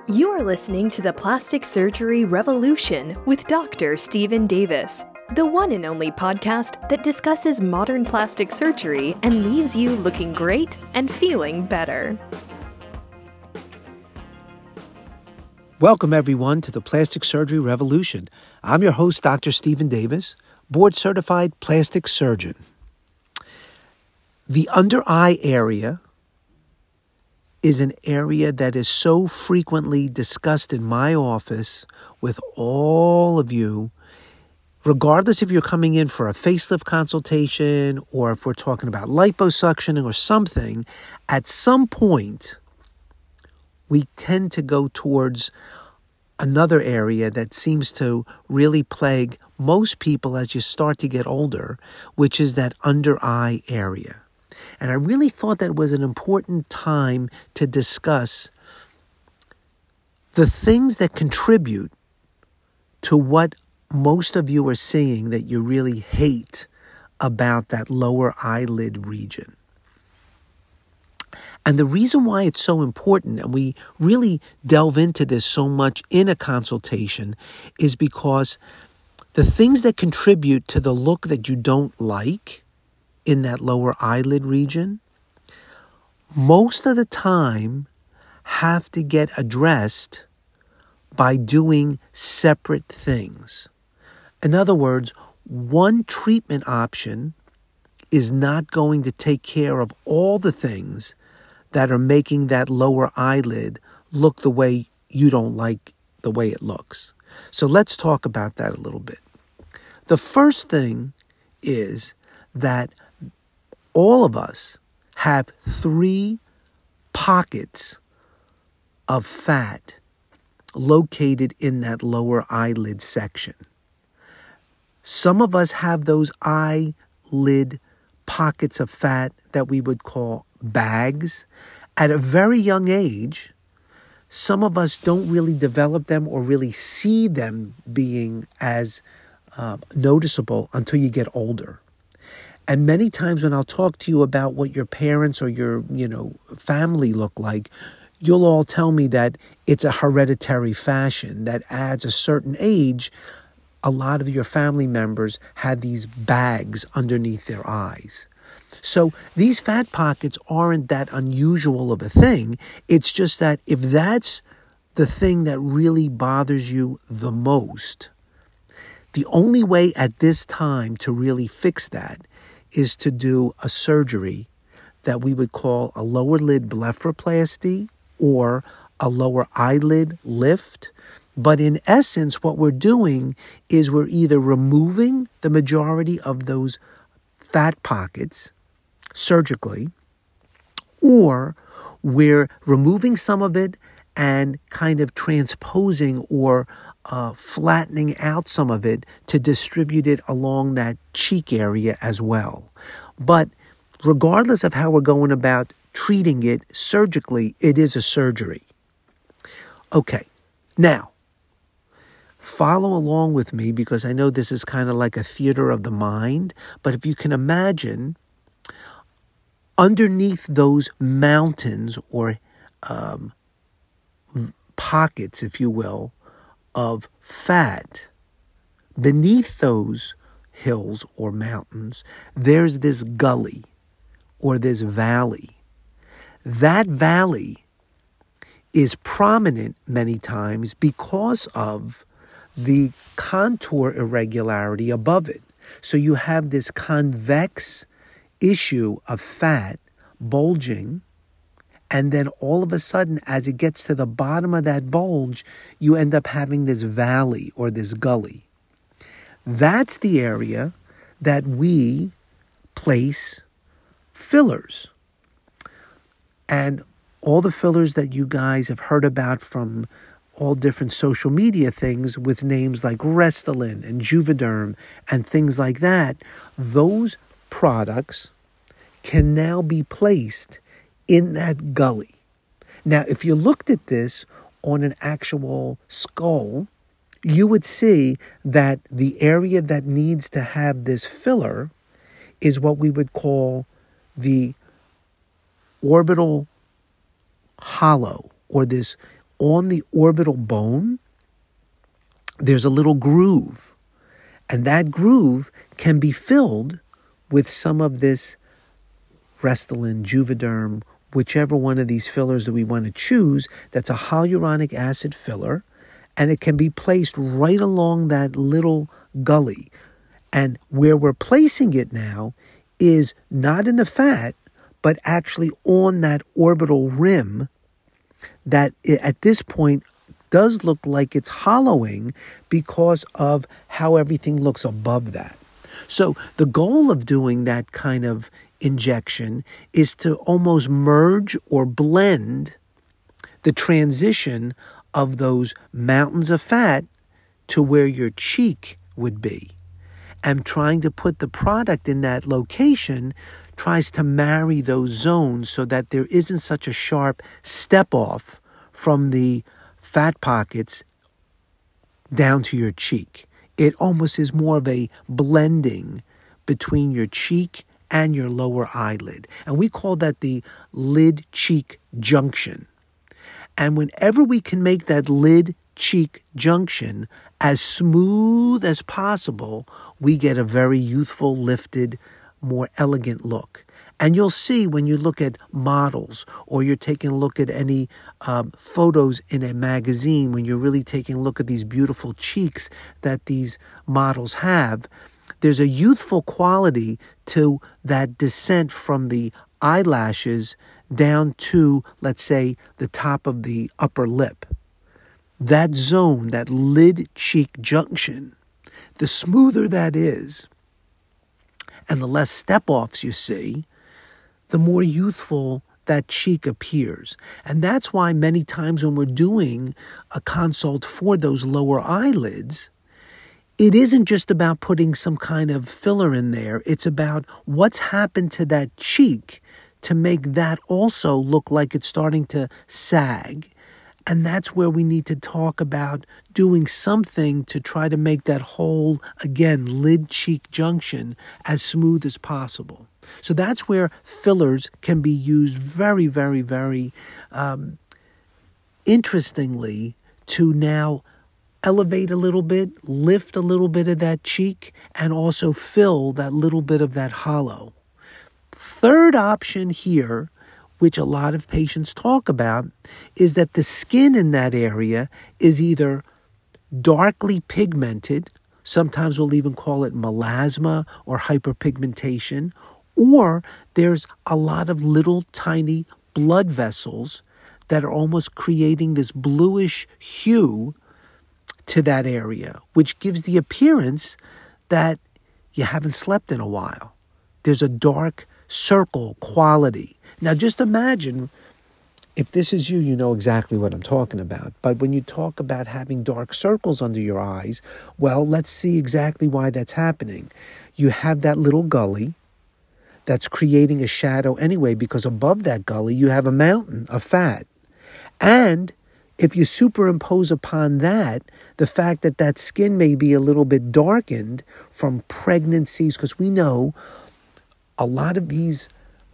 You are listening to the Plastic Surgery Revolution with Dr. Stephen Davis, the one and only podcast that discusses modern plastic surgery and leaves you looking great and feeling better. Welcome, everyone, to the Plastic Surgery Revolution. I'm your host, Dr. Stephen Davis, board-certified plastic surgeon. The under-eye area is an area that is so frequently discussed in my office with all of you, regardless if you're coming in for a facelift consultation or if we're talking about liposuctioning or something. At some point, we tend to go towards another area that seems to really plague most people as you start to get older, which is that under-eye area. And I really thought that was an important time to discuss the things that contribute to what most of you are seeing that you really hate about that lower eyelid region. And the reason why it's so important, and we really delve into this so much in a consultation, is because the things that contribute to the look that you don't like in that lower eyelid region, most of the time have to get addressed by doing separate things. In other words, one treatment option is not going to take care of all the things that are making that lower eyelid look the way you don't like the way it looks. So let's talk about that a little bit. The first thing is that all of us have 3 pockets of fat located in that lower eyelid section. Some of us have those eyelid pockets of fat that we would call bags. At a very young age, some of us don't really develop them or really see them being as noticeable until you get older. And many times when I'll talk to you about what your parents or your, family look like, you'll all tell me that it's a hereditary fashion that adds a certain age. A lot of your family members had these bags underneath their eyes. So these fat pockets aren't that unusual of a thing. It's just that if that's the thing that really bothers you the most, the only way at this time to really fix that is to do a surgery that we would call a lower lid blepharoplasty or a lower eyelid lift. But in essence, what we're doing is we're either removing the majority of those fat pockets surgically, or we're removing some of it and kind of transposing or flattening out some of it to distribute it along that cheek area as well. But regardless of how we're going about treating it surgically, it is a surgery. Okay, now, follow along with me because I know this is kind of like a theater of the mind, but if you can imagine, underneath those mountains or pockets, if you will, of fat, beneath those hills or mountains, there's this gully or this valley. That valley is prominent many times because of the contour irregularity above it. So you have this convex issue of fat bulging, and then all of a sudden, as it gets to the bottom of that bulge, you end up having this valley or this gully. That's the area that we place fillers. And all the fillers that you guys have heard about from all different social media things with names like Restylane and Juvederm and things like that, those products can now be placed in that gully. Now, if you looked at this on an actual skull, you would see that the area that needs to have this filler is what we would call the orbital hollow, or this on the orbital bone, there's a little groove. And that groove can be filled with some of this Restylane, Juvederm, whichever one of these fillers that we want to choose. That's a hyaluronic acid filler. And it can be placed right along that little gully. And where we're placing it now is not in the fat, but actually on that orbital rim that at this point does look like it's hollowing because of how everything looks above that. So the goal of doing that kind of injection is to almost merge or blend the transition of those mountains of fat to where your cheek would be. And trying to put the product in that location tries to marry those zones so that there isn't such a sharp step off from the fat pockets down to your cheek. It almost is more of a blending between your cheek and your lower eyelid. And we call that the lid-cheek junction. And whenever we can make that lid-cheek junction as smooth as possible, we get a very youthful, lifted, more elegant look. And you'll see when you look at models or you're taking a look at any photos in a magazine, when you're really taking a look at these beautiful cheeks that these models have, there's a youthful quality to that descent from the eyelashes down to, let's say, the top of the upper lip. That zone, that lid-cheek junction, the smoother that is, and the less step-offs you see, the more youthful that cheek appears. And that's why many times when we're doing a consult for those lower eyelids, it isn't just about putting some kind of filler in there. It's about what's happened to that cheek to make that also look like it's starting to sag. And that's where we need to talk about doing something to try to make that whole, again, lid-cheek junction as smooth as possible. So that's where fillers can be used very, very, very interestingly to now elevate a little bit, lift a little bit of that cheek, and also fill that little bit of that hollow. Third option here, which a lot of patients talk about, is that the skin in that area is either darkly pigmented, sometimes we'll even call it melasma or hyperpigmentation, or there's a lot of little tiny blood vessels that are almost creating this bluish hue to that area, which gives the appearance that you haven't slept in a while. There's a dark circle quality. Now just imagine, if this is you, you know exactly what I'm talking about. But when you talk about having dark circles under your eyes, well, let's see exactly why that's happening. You have that little gully that's creating a shadow anyway, because above that gully you have a mountain of fat. And if you superimpose upon that the fact that that skin may be a little bit darkened from pregnancies, because we know a lot of these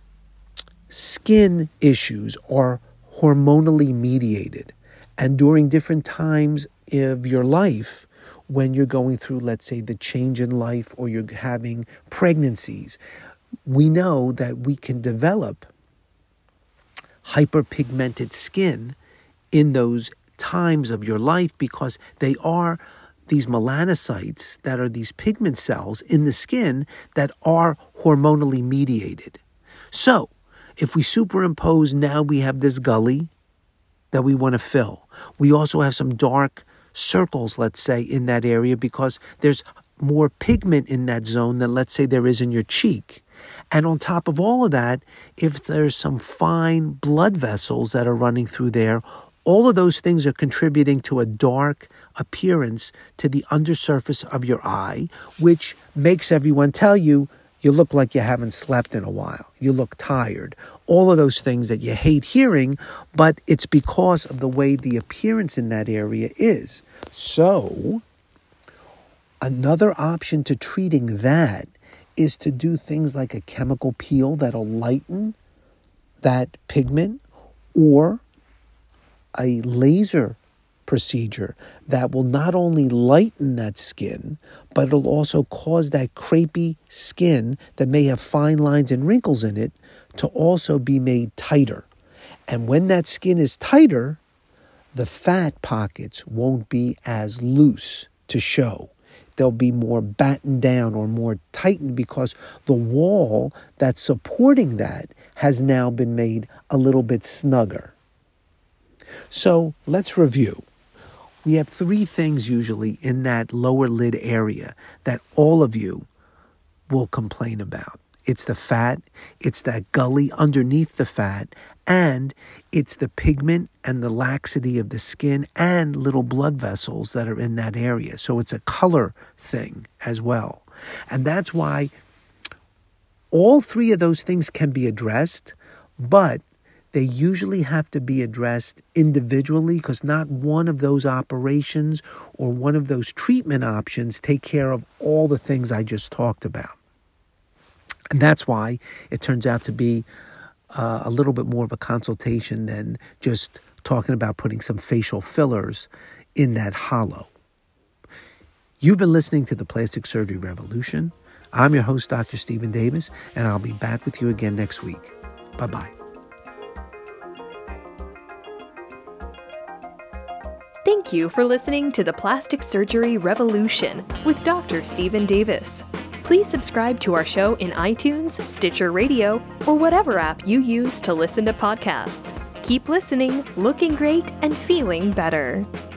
skin issues are hormonally mediated. And during different times of your life, when you're going through, let's say, the change in life, or you're having pregnancies, we know that we can develop hyperpigmented skin in those times of your life because they are these melanocytes that are these pigment cells in the skin that are hormonally mediated. So, if we superimpose, now we have this gully that we want to fill. We also have some dark circles, let's say, in that area because there's more pigment in that zone than, let's say, there is in your cheek. And on top of all of that, if there's some fine blood vessels that are running through there, all of those things are contributing to a dark appearance to the undersurface of your eye, which makes everyone tell you, you look like you haven't slept in a while. You look tired. All of those things that you hate hearing, but it's because of the way the appearance in that area is. So, another option to treating that is to do things like a chemical peel that'll lighten that pigment, or a laser procedure that will not only lighten that skin, but it'll also cause that crepey skin that may have fine lines and wrinkles in it to also be made tighter. And when that skin is tighter, the fat pockets won't be as loose to show. They'll be more battened down or more tightened because the wall that's supporting that has now been made a little bit snugger. So let's review. We have 3 things usually in that lower lid area that all of you will complain about. It's the fat, it's that gully underneath the fat, and it's the pigment and the laxity of the skin and little blood vessels that are in that area. So it's a color thing as well. And that's why all 3 of those things can be addressed, but they usually have to be addressed individually because not one of those operations or one of those treatment options take care of all the things I just talked about. And that's why it turns out to be a little bit more of a consultation than just talking about putting some facial fillers in that hollow. You've been listening to the Plastic Surgery Revolution. I'm your host, Dr. Stephen Davis, and I'll be back with you again next week. Bye-bye. Thank you for listening to the Plastic Surgery Revolution with Dr. Stephen Davis. Please subscribe to our show in iTunes, Stitcher Radio, or whatever app you use to listen to podcasts. Keep listening, looking great, and feeling better.